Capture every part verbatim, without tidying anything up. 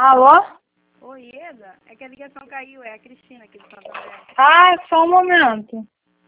Alô? Oi, Eda. É que a ligação caiu, é a Cristina aqui do Santander. Ah, só um momento.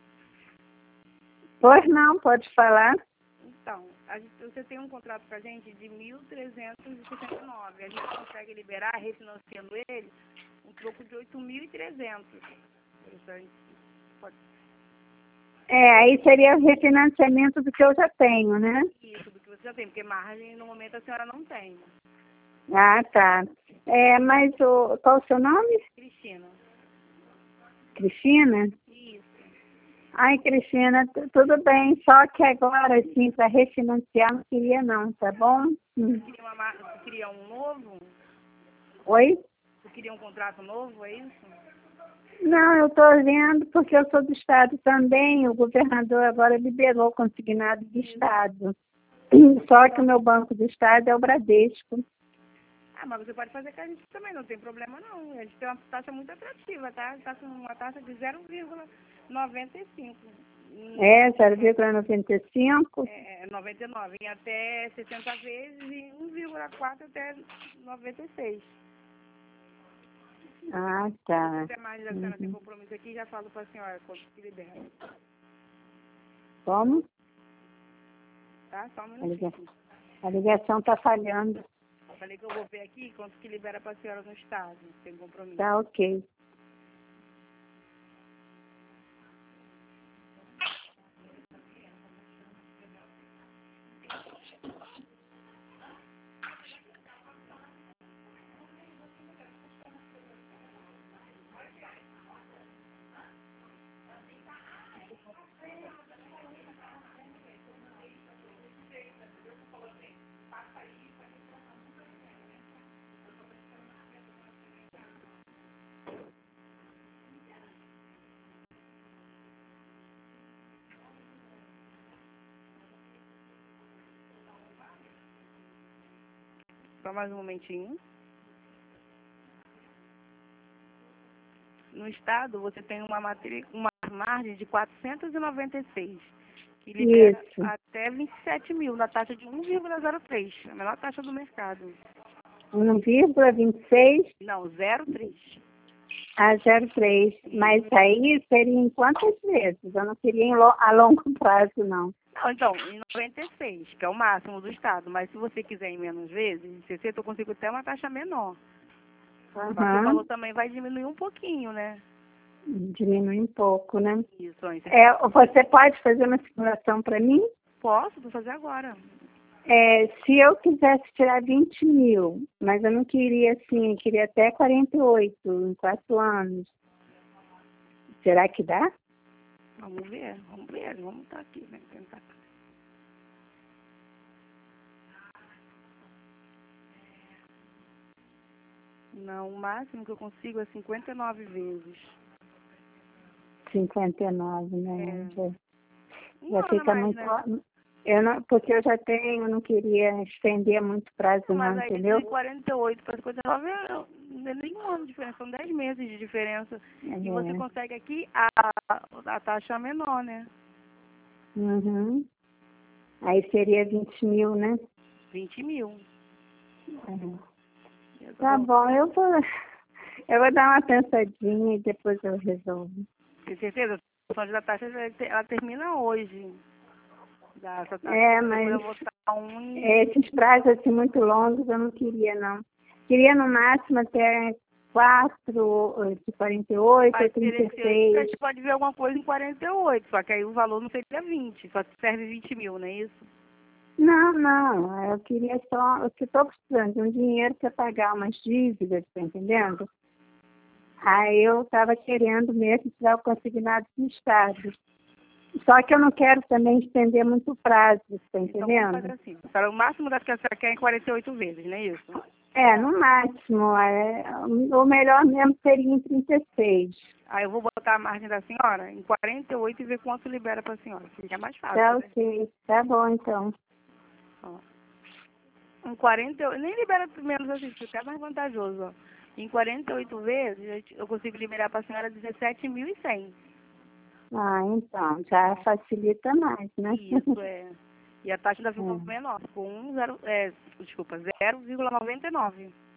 Pois não, pode falar. Então, a gente, você tem um contrato com a gente de mil trezentos e sessenta e nove. A gente consegue liberar, refinanciando ele, um troco de oito mil e trezentos. Pode... É, aí seria o refinanciamento do que eu já tenho, né? Isso, do que você já tem, porque margem no momento a senhora não tem. Ah, tá. É, mas o, qual o seu nome? Cristina. Cristina? Isso. Ai, Cristina, tu- tudo bem, só que agora, assim, para refinanciar não queria não, tá bom? Hum. Você queria, uma, mar- você queria um novo? Oi? Você queria um contrato novo, é isso? Não, eu estou vendo porque eu sou do Estado também, o governador agora liberou o consignado do Estado. Só que o meu banco do Estado é o Bradesco. Ah, mas você pode fazer com a gente também, não tem problema não. A gente tem uma taxa muito atrativa, tá? Está com uma taxa de zero vírgula noventa e cinco. É, zero vírgula noventa e cinco? É, noventa e nove, em até sessenta vezes e um vírgula quatro até noventa e seis. Ah, tá. Até mais da senhora tem Uhum. compromisso aqui, já falo para a senhora quanto que libera. Como? Tá? Só um A minutinho. ligação, a ligação está falhando. Falei que eu vou ver aqui quanto que libera para a senhora no estado, sem compromisso. Tá ok. Só mais um momentinho. No estado, você tem uma, matri... uma margem de quatrocentos e noventa e seis, que libera Isso. até vinte e sete mil, na taxa de um vírgula zero três, a menor taxa do mercado. um vírgula vinte e seis Não, zero vírgula três. a zero vírgula três. Mas aí seria em quantas vezes? Eu não queria em lo- a longo prazo, não. Não, então, em noventa e seis, que é o máximo do estado, mas se você quiser em menos vezes, em sessenta, eu consigo até uma taxa menor. Só que o Aham. valor também vai diminuir um pouquinho, né? Diminui um pouco, né? Isso, aí você É, você pode fazer uma simulação para mim? posso, vou fazer agora. É, se eu quisesse tirar vinte mil, mas eu não queria assim, eu queria até quarenta e oito em quatro anos. Será que dá? Vamos ver, vamos ver, vamos estar aqui, né? Tentar. Não, o máximo que eu consigo é cinquenta e nove vezes. cinquenta e nove, né? É. Já, Um já ano a fica mais, muito. né? Eu não, porque eu já tenho, eu não queria estender muito prazo, Não, mas não, aí entendeu? de quarenta e oito para cinquenta e nove é- não é nem um ano de diferença, são dez meses de diferença. E você É. consegue aqui a, a taxa menor, né? Uhum. Aí seria vinte mil, né? vinte mil. Uhum. Eu tô Tá com- bom, eu vou, eu vou dar uma pensadinha e depois eu resolvo. Tem certeza? A taxa da taxa ela termina hoje. Da, essa taxa, É, depois mas eu vou botar um e... esses prazos assim muito longos eu não queria, não. Queria no máximo até quatro, de quarenta e oito Vai ou trinta e ser, a seis. gente pode ver alguma coisa em quarenta e oito, só que aí o valor não seria vinte, só serve vinte mil, não é isso? Não, não, eu queria só, eu estou precisando de um dinheiro para pagar umas dívidas, tá entendendo? Aí eu estava querendo mesmo tirar o consignado do Estado. Só que eu não quero também estender muito o prazo, tá Então vamos fazer entendendo? assim. Para o máximo das que a senhora quer é em quarenta e oito vezes, não é isso? É, no máximo. É, o melhor mesmo seria em trinta e seis. Aí eu vou botar a margem da senhora em quarenta e oito e ver quanto libera para a senhora. Fica mais fácil, Tá né? ok, tá bom então. Ó. Em quarenta e oito, nem libera menos assim, fica mais vantajoso, ó. Em quarenta e oito vezes, eu consigo liberar para a senhora dezessete mil e cem. Ah, então, já facilita mais, né? Isso, é. E a taxa da ficou É. menor, ficou um, zero, é, desculpa, zero vírgula noventa e nove.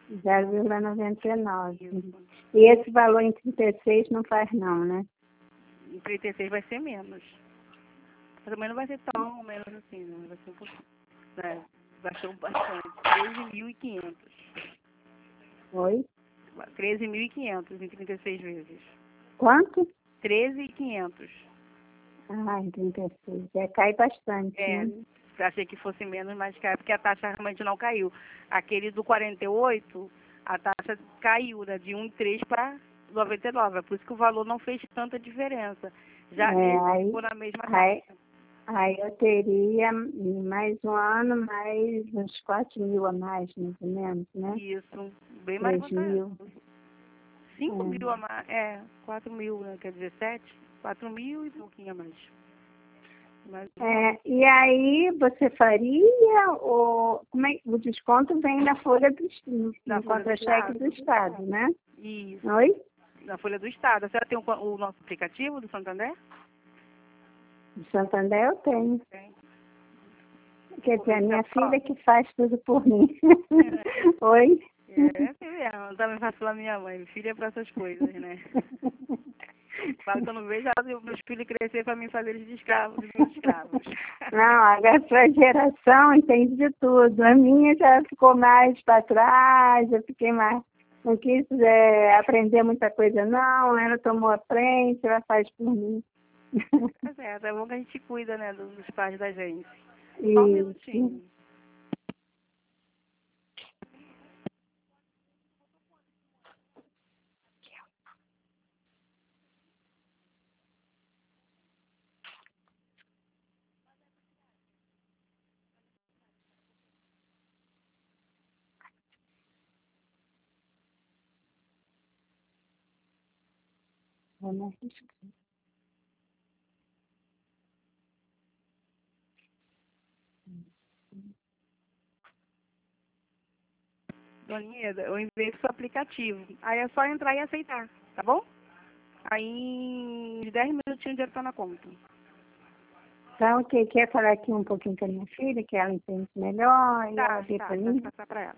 zero vírgula noventa e nove. Isso. E esse valor em trinta e seis não faz não, né? Em trinta e seis vai ser menos. Mas também não vai ser tão menos assim, não. Vai ser um pouquinho. É, baixou bastante. treze mil e quinhentos. Oi? treze mil e quinhentos em trinta e seis vezes. Quanto? treze mil e quinhentos. Ah, em trinta e seis. É, cai bastante, É, né? achei que fosse menos, mas cai porque a taxa realmente não caiu. Aquele do quarenta e oito, a taxa caiu, né, de um vírgula três para noventa e nove. É por isso que o valor não fez tanta diferença. Já É, esse aí, ficou na mesma aí, taxa. aí eu teria mais um ano, mais uns quatro mil a mais, mais ou menos, né? Isso, bem mais Três mil. vantajoso. cinco É. mil a mais, é, quatro mil, né, quer dizer, sete, quatro mil e um pouquinho a mais. Mas, É, e aí você faria o, como é, o desconto vem na folha do no Na folha do contra-cheque Estado. do Estado, né? Isso, Oi? na Folha do Estado. A senhora tem o, o nosso aplicativo do Santander? De Santander eu tenho. Tem. Quer dizer, a minha Tá filha bom. que faz tudo por mim. Oi? É, assim mesmo. Eu também faço pela minha mãe. Filha é para essas coisas, né? Falo que eu não vejo os meus filhos crescer para mim fazer eles de escravos, de meus escravos. Não, a sua geração entende de tudo. A minha já ficou mais para trás, já fiquei mais. Não quis é, aprender muita coisa, não. Ela tomou a frente, ela faz por mim. Tá certo, é bom que a gente cuida, né, dos pais da gente. Só um Isso. minutinho. Vamos arriscar. Dona, eu enviei pro seu aplicativo. Aí é só entrar e aceitar, tá bom? Aí em dez minutinhos já tá na conta. Então, que quer falar aqui um pouquinho com a minha filha, que ela entende melhor, e Tá, ela vê tá, para vou mim. passar pra ela.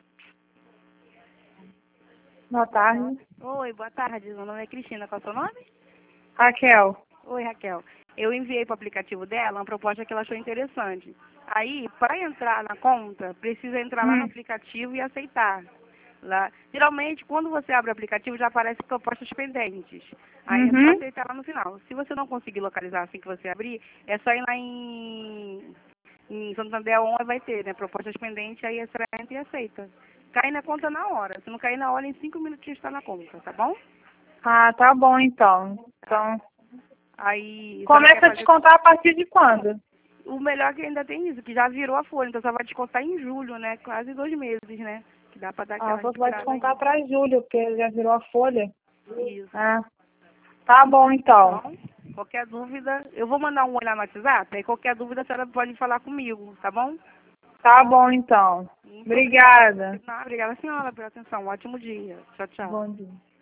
Boa tarde. Oi, boa tarde. Meu nome é Cristina. Qual é o seu nome? Raquel. Oi, Raquel. Eu enviei para o aplicativo dela uma proposta que ela achou interessante. Aí, para entrar na conta, precisa entrar lá no Hum. aplicativo e aceitar. Lá. Geralmente, quando você abre o aplicativo, já aparece propostas pendentes. Aí é só Uhum. aceitar lá no final. Se você não conseguir localizar assim que você abrir, é só ir lá em, em Santander On vai ter, né? Propostas pendentes, aí você entra e aceita. Cai na conta na hora. Se não cair na hora, em cinco minutinhos está na conta, tá bom? Ah, tá bom então. Então, Aí, a senhora quer começa a fazer... descontar a partir de quando? O melhor é que ainda tem isso, que já virou a folha, então só vai descontar em julho, né? Quase dois meses, né? Que dá pra dar Ah, aquela você vai respirada descontar para julho, porque já virou a folha. aí. Isso. Ah, tá bom então. Então, qualquer dúvida, eu vou mandar um olhar no WhatsApp, aí qualquer dúvida a senhora pode falar comigo, tá bom? Tá bom então. Muito Obrigada. Não, obrigada, senhora, pela atenção. Um ótimo dia. Tchau, tchau. Bom dia.